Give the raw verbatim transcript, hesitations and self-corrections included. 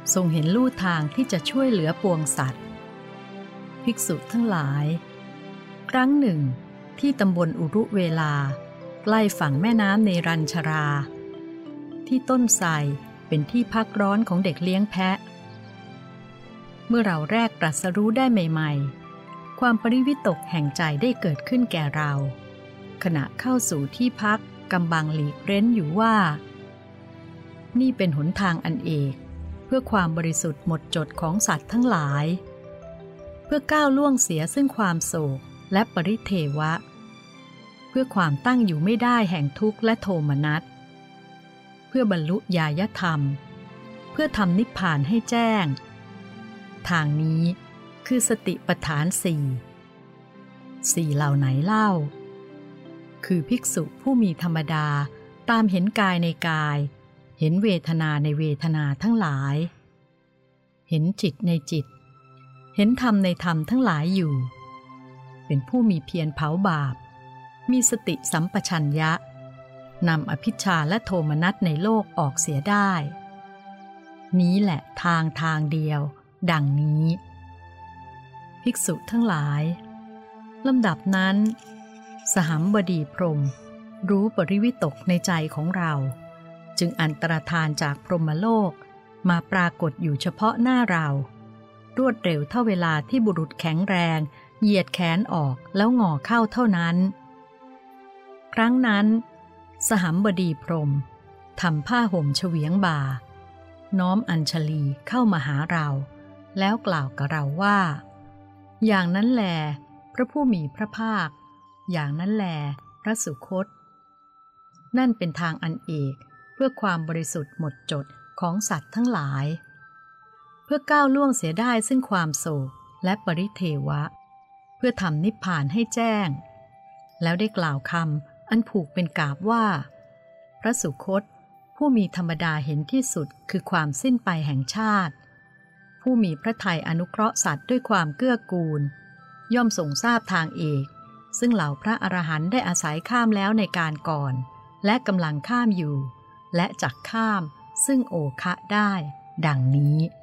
ทรงเห็นลู่ทางที่จะช่วยเหลือปวงสัตว์ภิกษุทั้งหลายครั้งหนึ่งที่ตำบลอุรุเวลาใกล้ฝั่งแม่น้ำเนรัญชรา ที่ต้นไทรเป็นที่พักร้อนของเด็กเลี้ยงแพะเมื่อเราแรกตรัสรู้ได้ใหม่ๆความปริวิตกแห่งใจได้เกิดขึ้นแก่เราขณะเข้าสู่ที่พักกำบังหลีกเร้นอยู่ว่านี่เป็นหนทางอันเอกเพื่อความบริสุทธิ์หมดจดของสัตว์ทั้งหลายเพื่อก้าวล่วงเสียซึ่งความโศกและปริเทวะเพื่อความตั้งอยู่ไม่ได้แห่งทุกข์และโทมนัสเพื่อบรรลุญายธรรมเพื่อทำนิพพานให้แจ้งทางนี้คือสติปัฏฐานสี่สี่เหล่าไหนเล่าคือภิกษุผู้มีธรรมดาตามเห็นกายในกายเห็นเวทนาในเวทนาทั้งหลายเห็นจิตในจิตเห็นธรรมในธรรมทั้งหลายอยู่เป็นผู้มีเพียรเผาบาปมีสติสัมปชัญญะนำอภิชฌาและโทมนัสในโลกออกเสียได้นี้แหละทางทางเดียวดังนี้ภิกษุทั้งหลายลำดับนั้นสหัมบดีพรหมรู้ปริวิตกในใจของเราจึงอันตรธานจากพรหมโลกมาปรากฏอยู่เฉพาะหน้าเรารวดเร็วเท่าเวลาที่บุรุษแข็งแรงเหยียดแขนออกแล้วงอเข้าเท่านั้นครั้งนั้นสหัมบดีพรหมทำผ้าห่มเฉวียงบ่าน้อมอัญชลีเข้ามาหาเราแล้วกล่าวกับเราว่าอย่างนั้นแลพระผู้มีพระภาคอย่างนั้นแลพระสุคตนั่นเป็นทางอันเอกเพื่อความบริสุทธิ์หมดจดของสัตว์ทั้งหลายเพื่อก้าวล่วงเสียได้ซึ่งความโศกและปริเทวะเพื่อทำนิพพานให้แจ้งแล้วได้กล่าวคำอันผูกเป็นกาบว่าพระสุคตผู้มีธรรมดาเห็นที่สุดคือความสิ้นไปแห่งชาติผู้มีพระทัยอนุเคราะห์สัตว์ด้วยความเกื้อกูลย่อมทรงทราบทางเอกซึ่งเหล่าพระอรหันต์ได้อาศัยข้ามแล้วในการก่อนและกำลังข้ามอยู่และจักข้ามซึ่งโอคะได้ดังนี้